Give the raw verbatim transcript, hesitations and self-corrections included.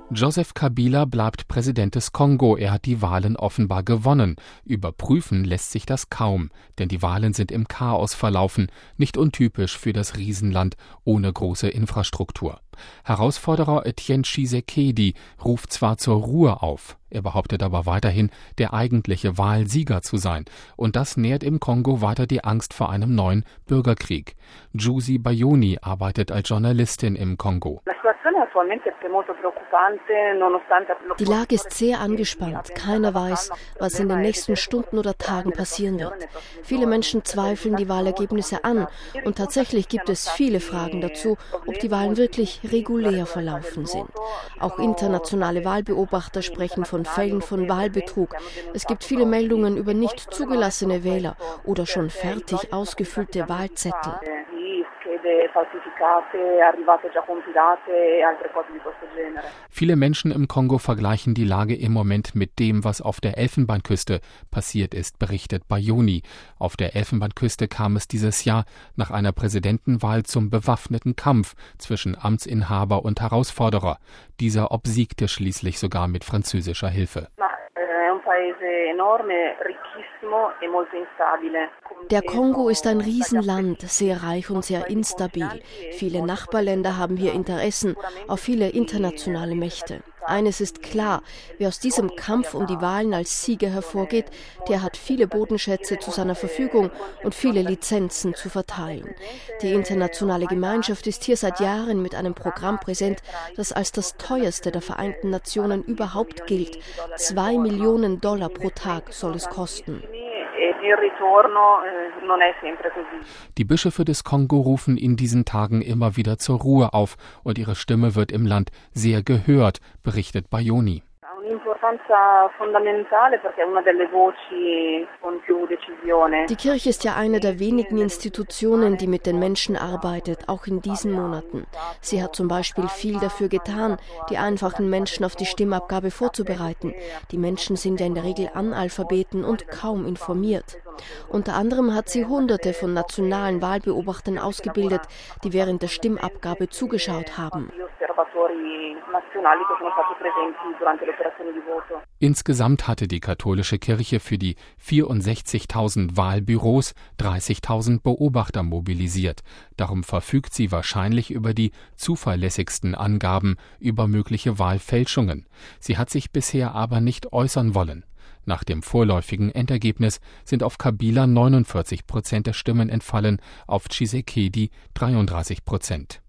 Joseph Kabila bleibt Präsident des Kongo. Er hat die Wahlen offenbar gewonnen. Überprüfen lässt sich das kaum, denn die Wahlen sind im Chaos verlaufen, nicht untypisch für das Riesenland ohne große Infrastruktur. Herausforderer Etienne Tshisekedi ruft zwar zur Ruhe auf, er behauptet aber weiterhin, der eigentliche Wahlsieger zu sein. Und das nährt im Kongo weiter die Angst vor einem neuen Bürgerkrieg. Jusi Bayoni arbeitet als Journalistin im Kongo. Die Lage ist sehr angespannt. Keiner weiß, was in den nächsten Stunden oder Tagen passieren wird. Viele Menschen zweifeln die Wahlergebnisse an und tatsächlich gibt es viele Fragen dazu, ob die Wahlen wirklich regulär verlaufen sind. Auch internationale Wahlbeobachter sprechen von Fällen von Wahlbetrug. Es gibt viele Meldungen über nicht zugelassene Wähler oder schon fertig ausgefüllte Wahlzettel. Viele Menschen im Kongo vergleichen die Lage im Moment mit dem, was auf der Elfenbeinküste passiert ist, berichtet Bayoni. Auf der Elfenbeinküste kam es dieses Jahr nach einer Präsidentenwahl zum bewaffneten Kampf zwischen Amtsinhaber und Herausforderer. Dieser obsiegte schließlich sogar mit französischer Hilfe. Der Kongo ist ein Riesenland, sehr reich und sehr instabil. Viele Nachbarländer haben hier Interessen auf viele internationale Mächte. Eines ist klar, wer aus diesem Kampf um die Wahlen als Sieger hervorgeht, der hat viele Bodenschätze zu seiner Verfügung und viele Lizenzen zu verteilen. Die internationale Gemeinschaft ist hier seit Jahren mit einem Programm präsent, das als das teuerste der Vereinten Nationen überhaupt gilt. Zwei Millionen Dollar pro Tag soll es kosten. Die Bischöfe des Kongo rufen in diesen Tagen immer wieder zur Ruhe auf und ihre Stimme wird im Land sehr gehört, berichtet Bayoni. Die Kirche ist ja eine der wenigen Institutionen, die mit den Menschen arbeitet, auch in diesen Monaten. Sie hat zum Beispiel viel dafür getan, die einfachen Menschen auf die Stimmabgabe vorzubereiten. Die Menschen sind ja in der Regel Analphabeten und kaum informiert. Unter anderem hat sie Hunderte von nationalen Wahlbeobachtern ausgebildet, die während der Stimmabgabe zugeschaut haben. Insgesamt hatte die katholische Kirche für die vierundsechzigtausend Wahlbüros dreißigtausend Beobachter mobilisiert. Darum verfügt sie wahrscheinlich über die zuverlässigsten Angaben über mögliche Wahlfälschungen. Sie hat sich bisher aber nicht äußern wollen. Nach dem vorläufigen Endergebnis sind auf Kabila neunundvierzig Prozent der Stimmen entfallen, auf Tshisekedi dreiunddreißig Prozent.